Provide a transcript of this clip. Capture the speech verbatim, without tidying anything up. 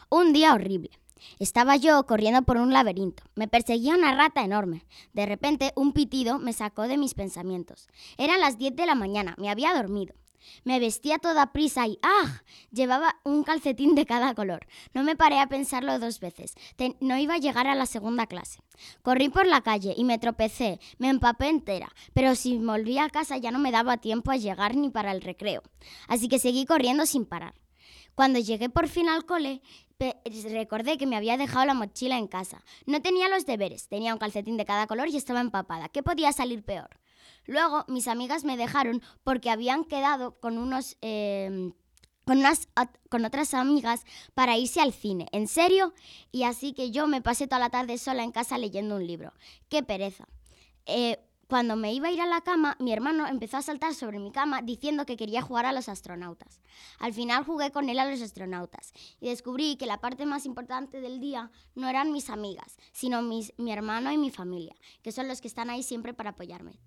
Un día horrible. Estaba yo corriendo por un laberinto. Me perseguía una rata enorme. De repente, un pitido me sacó de mis pensamientos. Eran las diez de la mañana. Me había dormido. Me vestí a toda prisa y ¡ah! Llevaba un calcetín de cada color. No me paré a pensarlo dos veces. Te- no iba a llegar a la segunda clase. Corrí por la calle y me tropecé. Me empapé entera. Pero si volví a casa ya no me daba tiempo a llegar ni para el recreo. Así que seguí corriendo sin parar. Cuando llegué por fin al cole, pe- recordé que me había dejado la mochila en casa. No tenía los deberes, tenía un calcetín de cada color y estaba empapada. ¿Qué podía salir peor? Luego, mis amigas me dejaron porque habían quedado con unos... Eh, con, unas, con otras amigas para irse al cine. ¿En serio? Y así que yo me pasé toda la tarde sola en casa leyendo un libro. ¡Qué pereza! Eh, Cuando me iba a ir a la cama, mi hermano empezó a saltar sobre mi cama diciendo que quería jugar a los astronautas. Al final jugué con él a los astronautas y descubrí que la parte más importante del día no eran mis amigas, sino mis, mi hermano y mi familia, que son los que están ahí siempre para apoyarme.